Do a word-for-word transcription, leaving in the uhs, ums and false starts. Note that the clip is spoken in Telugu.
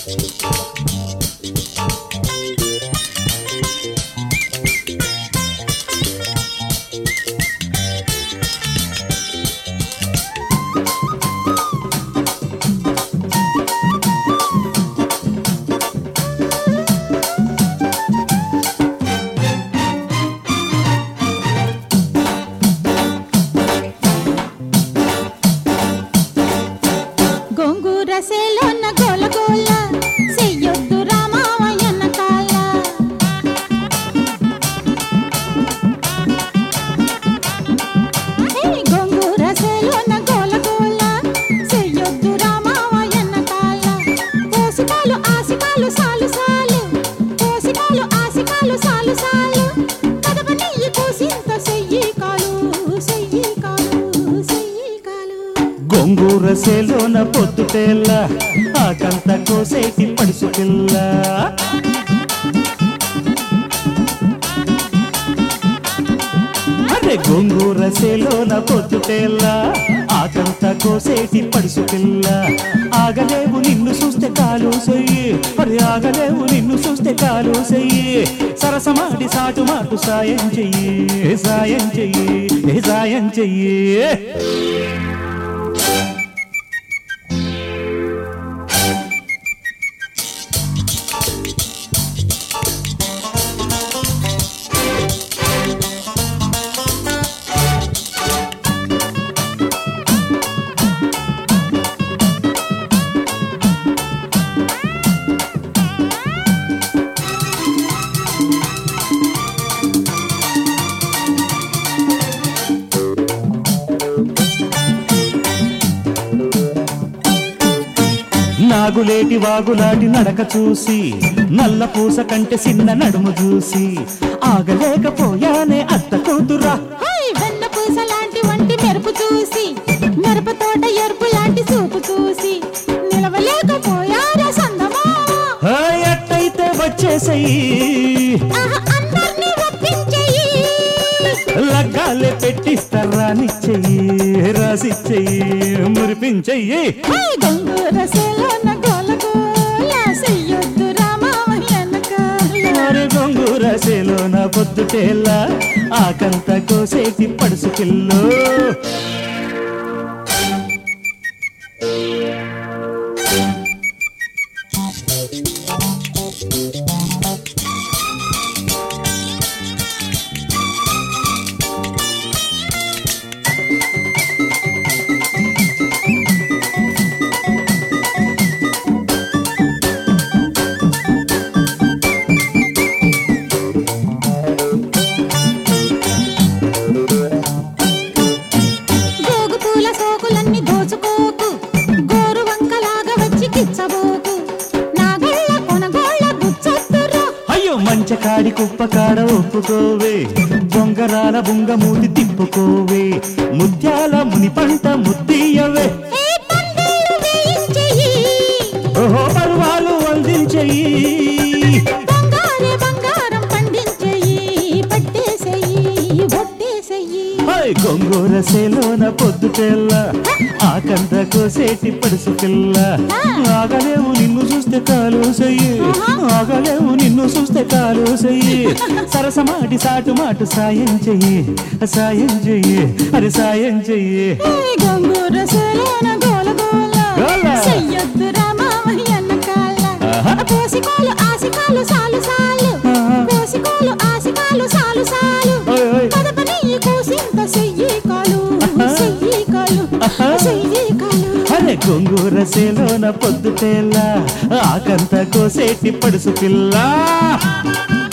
గోంగూరసేలోన గోల గోల చెయ్యొద్దు రామావయ్యన్న కాళ్ళ. గోంగూరసేలోన గోల గోల చెయ్యొద్దు రామావయ్యన్న కాళ్ళ. పోసికాలు ఆసికాలు సాలు సాలు, పోసికాలు ఆసికాలు సాలు సాలు, కదప నెయ్యి కోసింత చెయ్యి కాలు చెయ్యి కాలు చెయ్యి కాలు. గోంగూర సేలోన పొద్దుటేళ్ళ ఆకంత కోసేటి పడుసుకెళ్ళ. అరే గోంగూర సేలోన పొద్దుటేళ్ళ ఆకంత కోసేటి పడుసుకెళ్ళ. ఆగలేవు నిన్ను చూస్తే కాలు సొయ్యి, అరే ఆగలేవు నిన్ను చూస్తే కాలు సొయ్యి. సరసమాడి సాటు మాటు సాయం చెయ్యి సాయం చెయ్యి సాయం చెయ్యి. నాగులేటి వాగులాటి నడక చూసి, నల్ల పూస కంటే చిన్న నడుము చూసి, ఆగలేకపోయానే అత్త కూతురా. వెన్న పూస లాంటి వంటి మెరుపు చూసి, మెరుపు తోట ఎరుపు లాంటి చూపు చూసి, నిలవలేకపోయారా సందమామ. ఎట్టయితే వచ్చేసెయ్యి, అందర్నీ ఒప్పించెయ్యి, లగ్గాలే పెట్టిస్తారా నిచ్చెయ్యి, రాసిచ్చెయ్యి మురిపించెయ్యి. గోంగూరసేలోన గోల గోల చెయ్యొద్దు రామావయ్యన్న కాళ్ళ. మరి గోంగూర సేలోన పొద్దుటేళ్ళ ఆకంత కోసేటి పడుసుకెళ్ళు. గోగు పూల సోకులన్నీ దోచుకోకు, గోరు వంకలాగా వచ్చి కిచ్చబోకు, నాగళ్ళ కొనగోళ్ళ గుచ్చొద్దురా. అయ్యో మంచకాడి కుప్ప కాడ ఒప్పుకోవే, బొంగరాల బుంగమూతి తిప్పుకోవే, ముత్యాల ముని పంట ముద్దీయవే. ఏ పందిళ్ళు వేయించెయ్యి, ఓహో పరువాలు అందించెయ్యి, బంగారే బంగారం పండించెయ్యి, పట్టేసెయ్యి ఒట్టేసెయ్యి. గోంగూర సేలోన పొద్దుటేళ్ళ ఆకంత కోసేటి పడుసుకెళ్ళ. ఆగలేవు నిన్ను చూస్తే కాలు సయ్యి, ఆగలేవు నిన్ను చూస్తే కాలు సయ్యి. సరసమాటి సాటు మాటు సాయం చెయ్యి సాయం చెయ్యి అరే సాయం చెయ్యి. గోంగూరసేలోన గోల గోల గోల. చెయ్యొద్దు రామావయ్యన్న కాళ్ళ. పోసికోలు ఆసికాలు సాలు సాలు, పోసికోలు ఆసికాలు సాలు సాలు, ఓయ్ ఓయ్. కదప నెయ్యి కోసింత చెయ్యి కాలు చెయ్యి కాలు చెయ్యి కాలు. అరే గోంగూర సేలోన పొద్దుటేళ్ళ ఆకంత కోసేటి పడుసు పిల్ల.